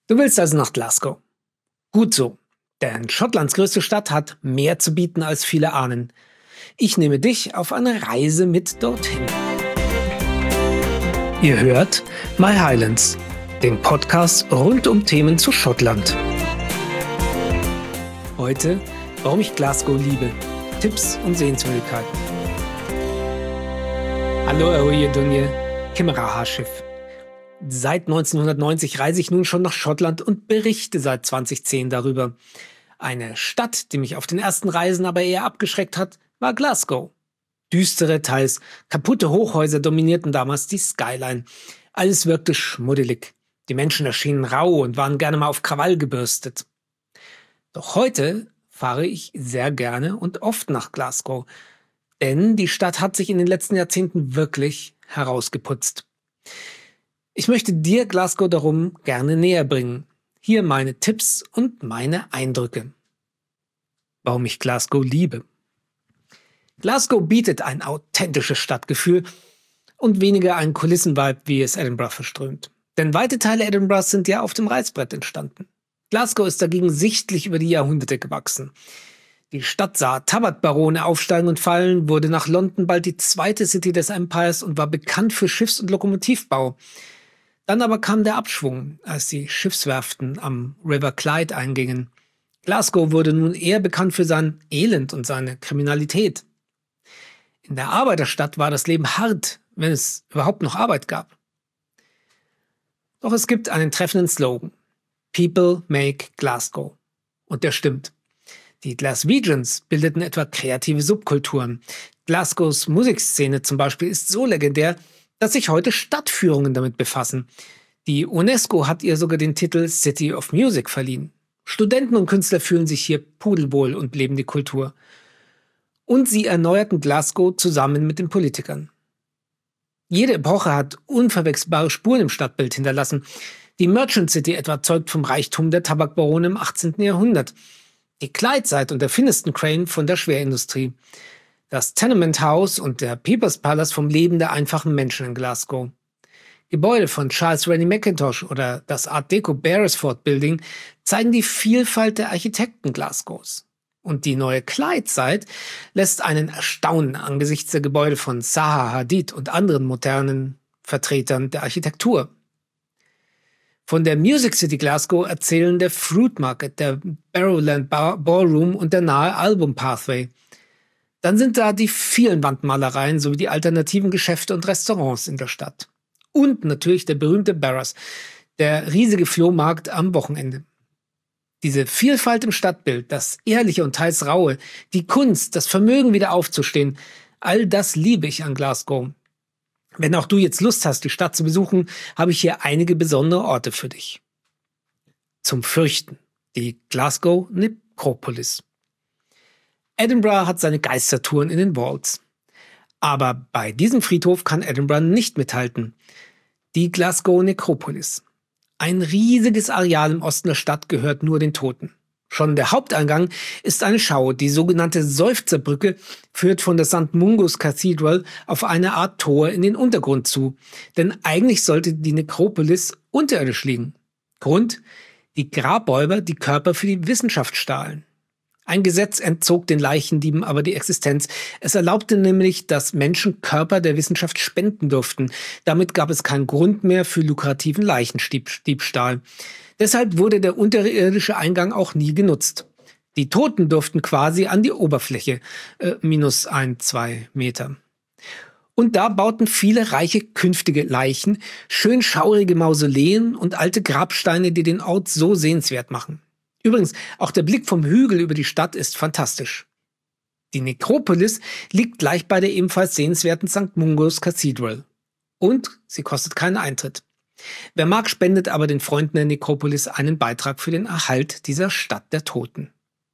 Du willst also nach Glasgow. Gut so, denn Schottlands größte Stadt hat mehr zu bieten, als viele ahnen. Ich nehme dich auf eine Reise mit dorthin. Ihr hört My Highlands, den Podcast rund um Themen zu Schottland. Heute, warum ich Glasgow liebe, Tipps und Sehenswürdigkeiten. Hallo, Ahoye Dunje, Kimmerahar-Schiff. Seit 1990 reise ich nun schon nach Schottland und berichte seit 2010 darüber. Eine Stadt, die mich auf den ersten Reisen aber eher abgeschreckt hat, war Glasgow. Düstere, teils kaputte Hochhäuser dominierten damals die Skyline. Alles wirkte schmuddelig. Die Menschen erschienen rau und waren gerne mal auf Krawall gebürstet. Doch heute fahre ich sehr gerne und oft nach Glasgow, denn die Stadt hat sich in den letzten Jahrzehnten wirklich herausgeputzt. Ich möchte dir Glasgow darum gerne näher bringen. Hier meine Tipps und meine Eindrücke. Warum ich Glasgow liebe. Glasgow bietet ein authentisches Stadtgefühl und weniger einen Kulissenvibe, wie es Edinburgh verströmt. Denn weite Teile Edinburghs sind ja auf dem Reißbrett entstanden. Glasgow ist dagegen sichtlich über die Jahrhunderte gewachsen. Die Stadt sah Tabakbarone aufsteigen und fallen, wurde nach London bald die zweite City des Empires und war bekannt für Schiffs- und Lokomotivbau. Dann aber kam der Abschwung, als die Schiffswerften am River Clyde eingingen. Glasgow wurde nun eher bekannt für sein Elend und seine Kriminalität. In der Arbeiterstadt war das Leben hart, wenn es überhaupt noch Arbeit gab. Doch es gibt einen treffenden Slogan. People make Glasgow. Und der stimmt. Die Glaswegians bildeten etwa kreative Subkulturen. Glasgows Musikszene zum Beispiel ist so legendär, dass sich heute Stadtführungen damit befassen. Die UNESCO hat ihr sogar den Titel City of Music verliehen. Studenten und Künstler fühlen sich hier pudelwohl und leben die Kultur. Und sie erneuerten Glasgow zusammen mit den Politikern. Jede Epoche hat unverwechselbare Spuren im Stadtbild hinterlassen. Die Merchant City etwa zeugt vom Reichtum der Tabakbarone im 18. Jahrhundert. Die Clydeside und der Finnieston Crane von der Schwerindustrie. Das Tenement House und der People's Palace vom Leben der einfachen Menschen in Glasgow. Gebäude von Charles Rennie Mackintosh oder das Art Deco Beresford Building zeigen die Vielfalt der Architekten Glasgows. Und die neue Clydeside lässt einen erstaunen angesichts der Gebäude von Zaha Hadid und anderen modernen Vertretern der Architektur. Von der Music City Glasgow erzählen der Fruit Market, der Barrowland Ballroom und der nahe Album Pathway. Dann sind da die vielen Wandmalereien sowie die alternativen Geschäfte und Restaurants in der Stadt. Und natürlich der berühmte Barras, der riesige Flohmarkt am Wochenende. Diese Vielfalt im Stadtbild, das Ehrliche und teils Raue, die Kunst, das Vermögen wieder aufzustehen, all das liebe ich an Glasgow. Wenn auch du jetzt Lust hast, die Stadt zu besuchen, habe ich hier einige besondere Orte für dich. Zum Fürchten, die Glasgow Necropolis. Edinburgh hat seine Geistertouren in den Vaults. Aber bei diesem Friedhof kann Edinburgh nicht mithalten. Die Glasgow Necropolis. Ein riesiges Areal im Osten der Stadt gehört nur den Toten. Schon der Haupteingang ist eine Schau. Die sogenannte Seufzerbrücke führt von der St. Mungo's Cathedral auf eine Art Tor in den Untergrund zu. Denn eigentlich sollte die Nekropolis unterirdisch liegen. Grund? Die Grabräuber die Körper für die Wissenschaft stahlen. Ein Gesetz entzog den Leichendieben aber die Existenz. Es erlaubte nämlich, dass Menschen Körper der Wissenschaft spenden durften. Damit gab es keinen Grund mehr für lukrativen Leichendiebstahl. Deshalb wurde der unterirdische Eingang auch nie genutzt. Die Toten durften quasi an die Oberfläche, minus 1-2 Meter. Und da bauten viele reiche künftige Leichen, schön schaurige Mausoleen und alte Grabsteine, die den Ort so sehenswert machen. Übrigens, auch der Blick vom Hügel über die Stadt ist fantastisch. Die Nekropolis liegt gleich bei der ebenfalls sehenswerten St. Mungo's Cathedral. Und sie kostet keinen Eintritt. Wer mag, spendet aber den Freunden der Nekropolis einen Beitrag für den Erhalt dieser Stadt der Toten.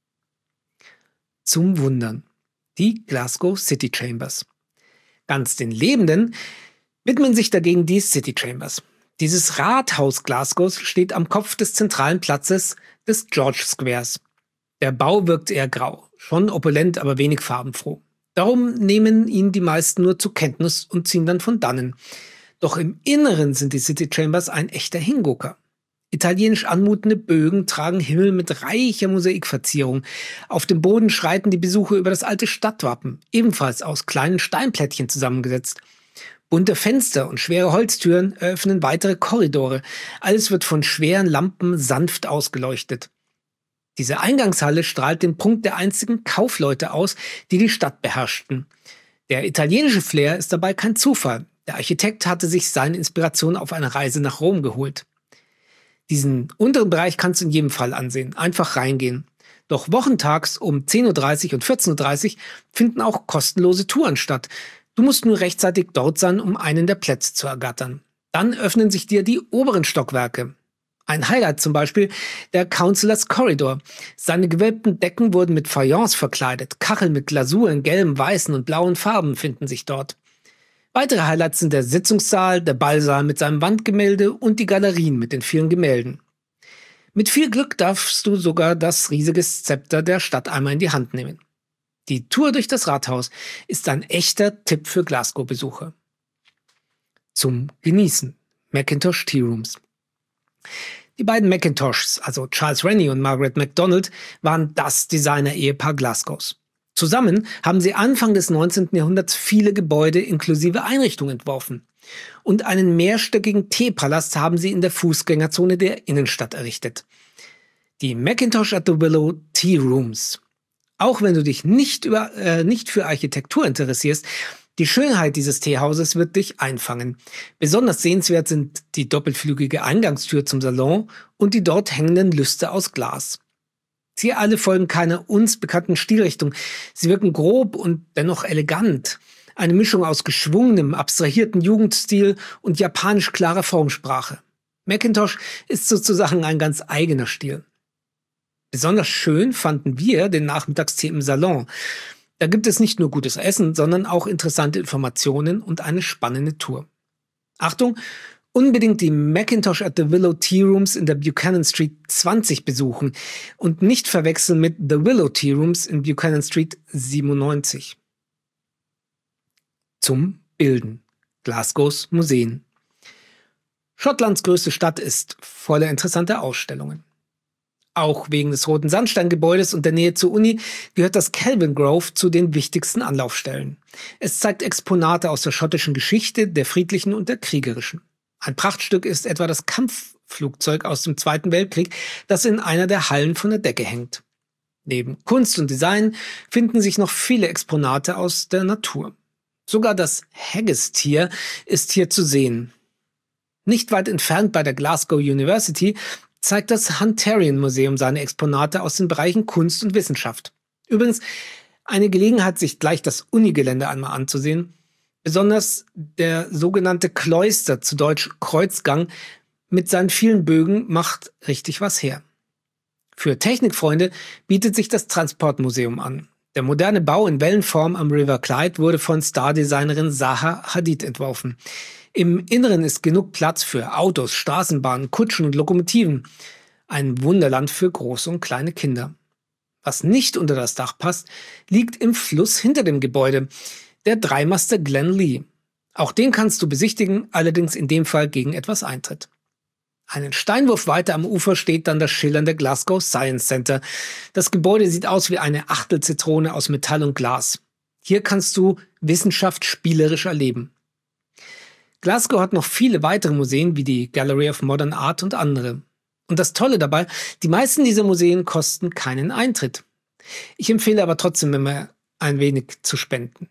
Zum Wundern. Die Glasgow City Chambers. Ganz den Lebenden widmen sich dagegen die City Chambers. Dieses Rathaus Glasgows steht am Kopf des zentralen Platzes des George Squares. Der Bau wirkt eher grau, schon opulent, aber wenig farbenfroh. Darum nehmen ihn die meisten nur zur Kenntnis und ziehen dann von dannen. Doch im Inneren sind die City Chambers ein echter Hingucker. Italienisch anmutende Bögen tragen Himmel mit reicher Mosaikverzierung. Auf dem Boden schreiten die Besucher über das alte Stadtwappen, ebenfalls aus kleinen Steinplättchen zusammengesetzt. Bunte Fenster und schwere Holztüren eröffnen weitere Korridore. Alles wird von schweren Lampen sanft ausgeleuchtet. Diese Eingangshalle strahlt den Prunk der einzigen Kaufleute aus, die die Stadt beherrschten. Der italienische Flair ist dabei kein Zufall. Der Architekt hatte sich seine Inspiration auf eine Reise nach Rom geholt. Diesen unteren Bereich kannst du in jedem Fall ansehen. Einfach reingehen. Doch wochentags um 10:30 Uhr und 14:30 Uhr finden auch kostenlose Touren statt. Du musst nur rechtzeitig dort sein, um einen der Plätze zu ergattern. Dann öffnen sich dir die oberen Stockwerke. Ein Highlight zum Beispiel der Councilors Corridor. Seine gewölbten Decken wurden mit Fayence verkleidet. Kacheln mit Glasur in gelben, weißen und blauen Farben finden sich dort. Weitere Highlights sind der Sitzungssaal, der Ballsaal mit seinem Wandgemälde und die Galerien mit den vielen Gemälden. Mit viel Glück darfst du sogar das riesige Zepter der Stadt einmal in die Hand nehmen. Die Tour durch das Rathaus ist ein echter Tipp für Glasgow-Besucher. Zum Genießen: Mackintosh Tea Rooms. Die beiden Mackintoshs, also Charles Rennie und Margaret MacDonald, waren das Designer-Ehepaar Glasgows. Zusammen haben sie Anfang des 19. Jahrhunderts viele Gebäude inklusive Einrichtungen entworfen. Und einen mehrstöckigen Teepalast haben sie in der Fußgängerzone der Innenstadt errichtet. Die Mackintosh at the Willow Tea Rooms. Auch wenn du dich nicht für Architektur interessierst, die Schönheit dieses Teehauses wird dich einfangen. Besonders sehenswert sind die doppelflügige Eingangstür zum Salon und die dort hängenden Lüster aus Glas. Sie alle folgen keiner uns bekannten Stilrichtung. Sie wirken grob und dennoch elegant. Eine Mischung aus geschwungenem, abstrahierten Jugendstil und japanisch klarer Formsprache. Mackintosh ist sozusagen ein ganz eigener Stil. Besonders schön fanden wir den Nachmittagstee im Salon. Da gibt es nicht nur gutes Essen, sondern auch interessante Informationen und eine spannende Tour. Achtung, unbedingt die Mackintosh at the Willow Tea Rooms in der Buchanan Street 20 besuchen und nicht verwechseln mit The Willow Tea Rooms in Buchanan Street 97. Zum Bilden: Glasgows Museen. Schottlands größte Stadt ist voller interessanter Ausstellungen. Auch wegen des roten Sandsteingebäudes und der Nähe zur Uni gehört das Kelvingrove zu den wichtigsten Anlaufstellen. Es zeigt Exponate aus der schottischen Geschichte, der friedlichen und der kriegerischen. Ein Prachtstück ist etwa das Kampfflugzeug aus dem Zweiten Weltkrieg, das in einer der Hallen von der Decke hängt. Neben Kunst und Design finden sich noch viele Exponate aus der Natur. Sogar das Haggis-Tier ist hier zu sehen. Nicht weit entfernt bei der Glasgow University zeigt das Hunterian Museum seine Exponate aus den Bereichen Kunst und Wissenschaft. Übrigens, eine Gelegenheit, sich gleich das Unigelände einmal anzusehen. Besonders der sogenannte Cloister, zu Deutsch Kreuzgang, mit seinen vielen Bögen macht richtig was her. Für Technikfreunde bietet sich das Transportmuseum an. Der moderne Bau in Wellenform am River Clyde wurde von Stardesignerin Zaha Hadid entworfen. Im Inneren ist genug Platz für Autos, Straßenbahnen, Kutschen und Lokomotiven. Ein Wunderland für große und kleine Kinder. Was nicht unter das Dach passt, liegt im Fluss hinter dem Gebäude, der Dreimaster Glen Lee. Auch den kannst du besichtigen, allerdings in dem Fall gegen etwas Eintritt. Einen Steinwurf weiter am Ufer steht dann das schillernde Glasgow Science Center. Das Gebäude sieht aus wie eine Achtelzitrone aus Metall und Glas. Hier kannst du Wissenschaft spielerisch erleben. Glasgow hat noch viele weitere Museen wie die Gallery of Modern Art und andere. Und das Tolle dabei, die meisten dieser Museen kosten keinen Eintritt. Ich empfehle aber trotzdem immer ein wenig zu spenden.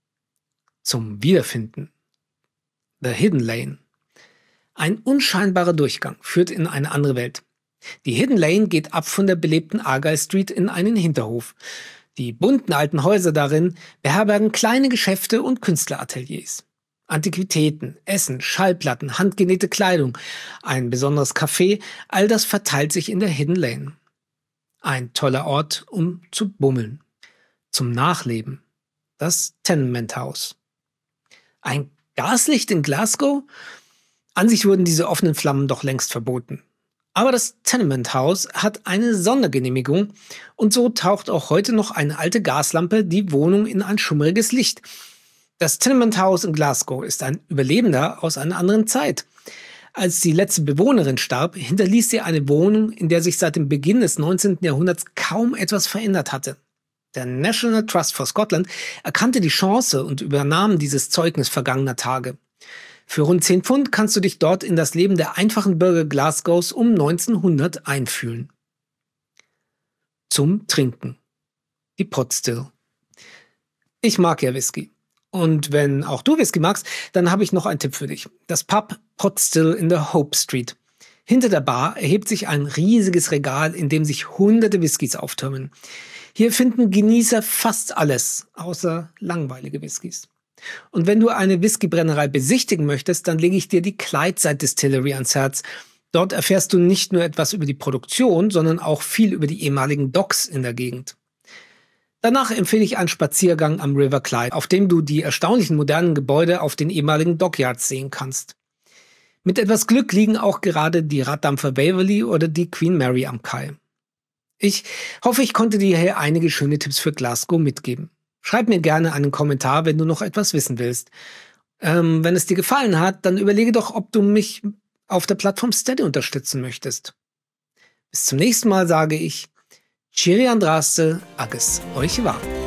Zum Wiederfinden: The Hidden Lane. Ein unscheinbarer Durchgang führt in eine andere Welt. Die Hidden Lane geht ab von der belebten Argyle Street in einen Hinterhof. Die bunten alten Häuser darin beherbergen kleine Geschäfte und Künstlerateliers. Antiquitäten, Essen, Schallplatten, handgenähte Kleidung, ein besonderes Café, all das verteilt sich in der Hidden Lane. Ein toller Ort, um zu bummeln. Zum Nachleben: das Tenement House. Ein Gaslicht in Glasgow? An sich wurden diese offenen Flammen doch längst verboten. Aber das Tenement House hat eine Sondergenehmigung und so taucht auch heute noch eine alte Gaslampe die Wohnung in ein schummriges Licht. Das Tenement House in Glasgow ist ein Überlebender aus einer anderen Zeit. Als die letzte Bewohnerin starb, hinterließ sie eine Wohnung, in der sich seit dem Beginn des 19. Jahrhunderts kaum etwas verändert hatte. Der National Trust for Scotland erkannte die Chance und übernahm dieses Zeugnis vergangener Tage. Für rund 10 Pfund kannst du dich dort in das Leben der einfachen Bürger Glasgows um 1900 einfühlen. Zum Trinken. Die Pot Still. Ich mag ja Whisky. Und wenn auch du Whisky magst, dann habe ich noch einen Tipp für dich. Das Pub Pot Still in der Hope Street. Hinter der Bar erhebt sich ein riesiges Regal, in dem sich hunderte Whiskys auftürmen. Hier finden Genießer fast alles, außer langweilige Whiskys. Und wenn du eine Whiskybrennerei besichtigen möchtest, dann lege ich dir die Clydeside Distillery ans Herz. Dort erfährst du nicht nur etwas über die Produktion, sondern auch viel über die ehemaligen Docks in der Gegend. Danach empfehle ich einen Spaziergang am River Clyde, auf dem du die erstaunlichen modernen Gebäude auf den ehemaligen Dockyards sehen kannst. Mit etwas Glück liegen auch gerade die Raddampfer Waverley oder die Queen Mary am Kai. Ich hoffe, ich konnte dir hier einige schöne Tipps für Glasgow mitgeben. Schreib mir gerne einen Kommentar, wenn du noch etwas wissen willst. Wenn es dir gefallen hat, dann überlege doch, ob du mich auf der Plattform Steady unterstützen möchtest. Bis zum nächsten Mal sage ich Cheery Andraste, Agis, euch war.